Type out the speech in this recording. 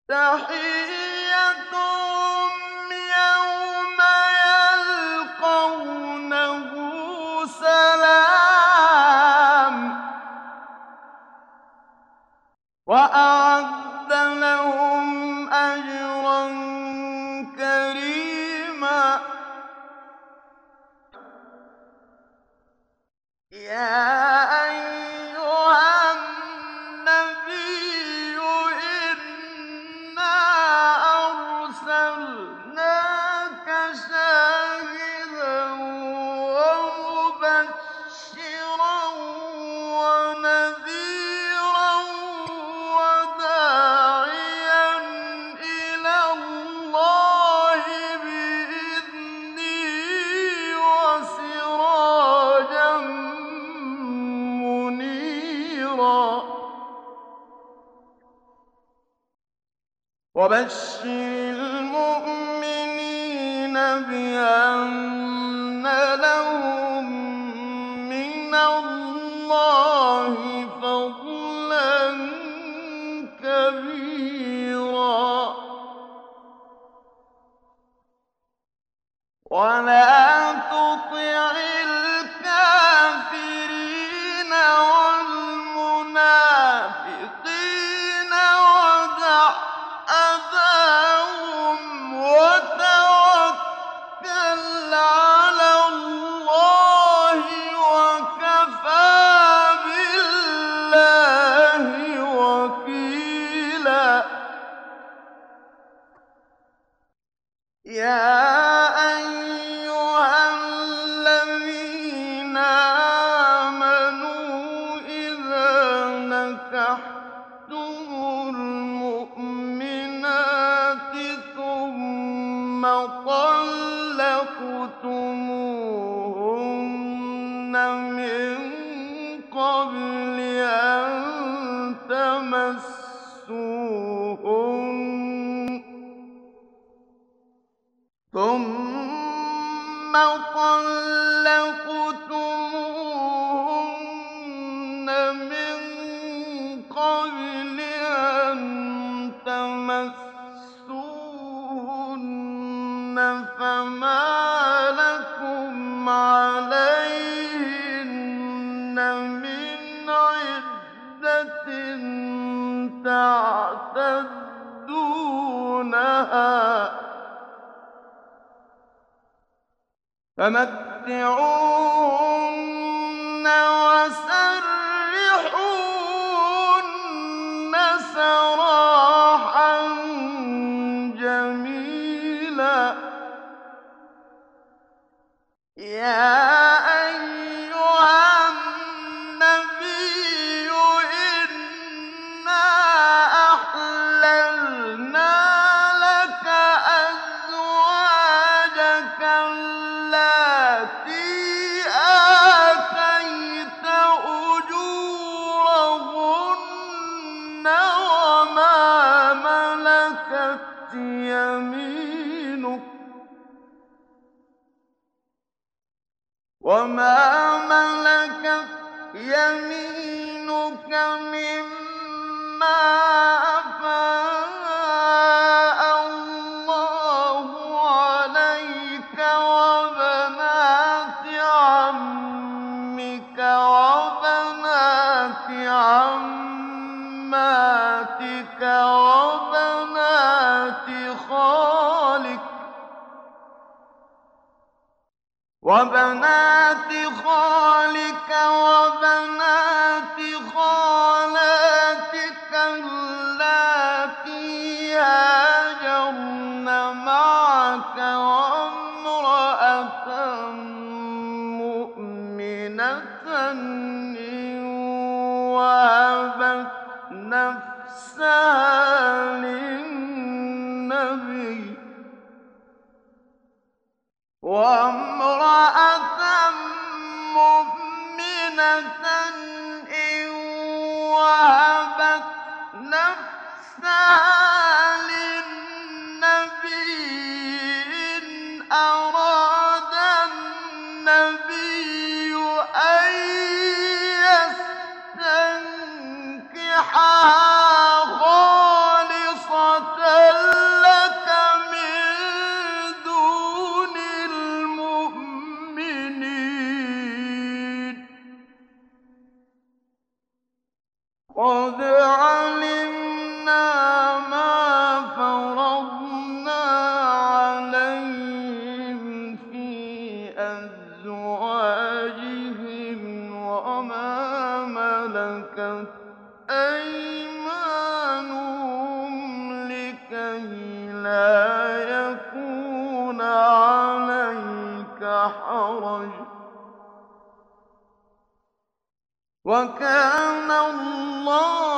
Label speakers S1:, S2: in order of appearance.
S1: تَحِيَّتُهُمْ يَوْمَ يَلْقَوْنَهُ سَلَامٌ ۚ وَأَعَدَّ لَهُمْ أَجْرًا كَرِيمًا. يَا أَيُّهَا النَّبِيُّ إِنَّا أَرْسَلْنَاكَ شَاهِدًا وَمُبَشِّرًا وَنَذِيرًا وَدَاعِيًا إِلَى اللَّهِ بِإِذْنِهِ وَسِرَاجًا مُّنِيرًا. وَبَشِّرِ الْمُؤْمِنِينَ بِأَنَّ لَهُم مِّنَ اللَّهِ فَضْلًا كَبِيرًا. وَلَا تُطِعِ الْكَافِرِينَ وَالْمُنَافِقِينَ وَدَعْ أَذَاهُمْ وَتَوَكَّلْ عَلَى اللَّهِ ۚ وَكَفَىٰ بِاللَّهِ وَكِيلًا. يَا أَيُّهَا الَّذِينَ آمَنُوا إِذَا نَكَحْتُمُ الْمُؤْمِنَاتِ ثُمَّ طَلَّقْتُمُوهُنَّ مِن قَبْلِ أَن تَمَسُّوهُنَّ فَمَا لَكُمْ عَلَيْهِنَّ مِنْ عِدَّةٍ تَعْتَدُّونَهَا ۖ فَمَتِّعُوهُنَّ وَسَرِّحُوهُنَّ سَرَاحًا جَمِيلًا. يَا أَيُّهَا النَّبِيُّ إِنَّا أَحْلَلْنَا لَكَ أَزْوَاجَكَ اللَّاتِي آتَيْتَ أُجُورَهُنَّ وَمَا مَلَكَتْ يَمِينُكَ مِمَّا أَفَاءَ اللَّهُ عَلَيْكَ وَبَنَاتِ عَمِّكَ وَبَنَاتِ عَمَّاتِكَ وَبَنَاتِ خَالِكَ وَبَنَاتِ خَالَاتِكَ اللَّاتِي هَاجَرْنَ مَعَكَ وَامْرَأَةً مُّؤْمِنَةً إِن وَهَبَتْ نَفْسَهَا لِلنَّبِيِّ وَامْرَأَةً مُّؤْمِنَةً إِن وَهَبَتْ نَفْسَهَا لِلنَّبِيِّ إِنْ أَرَادَ النَّبِيُّ أَن يَسْتَنكِحَهَا خَالِصَةً قَدْ عَلِمْنَا مَا فَرَضْنَا عَلَيْهِمْ فِي أَزْوَاجِهِمْ وَمَا مَلَكَتْ أَيْمَانُهُمْ لِكَيْلَا يَكُونَ عَلَيْكَ حَرَجٌ ۗ وَكَانَ اللَّهُ